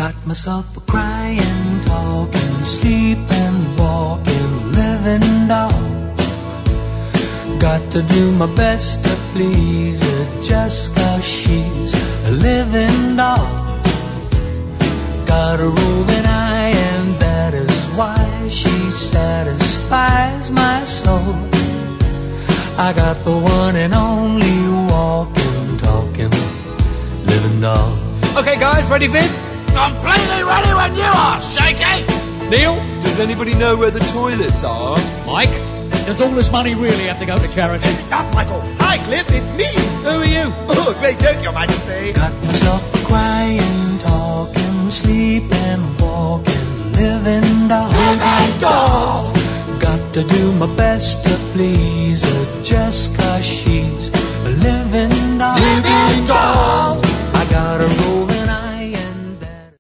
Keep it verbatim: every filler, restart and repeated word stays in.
Got myself a crying, talking, sleeping, walking, living doll. Got to do my best to please her just 'cause she's a living doll. Got a roving eye and that is why she satisfies my soul. I got the one and only walking, talking, living doll. Okay guys, ready Viv? Completely ready when you are, Shaky! Neil? Does anybody know where the toilets are? Mike? Does all this money really have to go to charity? That's Michael. Hi, Cliff, it's me. Who are you? Oh, great joke, Your Majesty. Got myself a crying, talking, sleeping, walking, living doll. Living doll! Got to do my best to please her just 'cause she's a living doll. Living doll!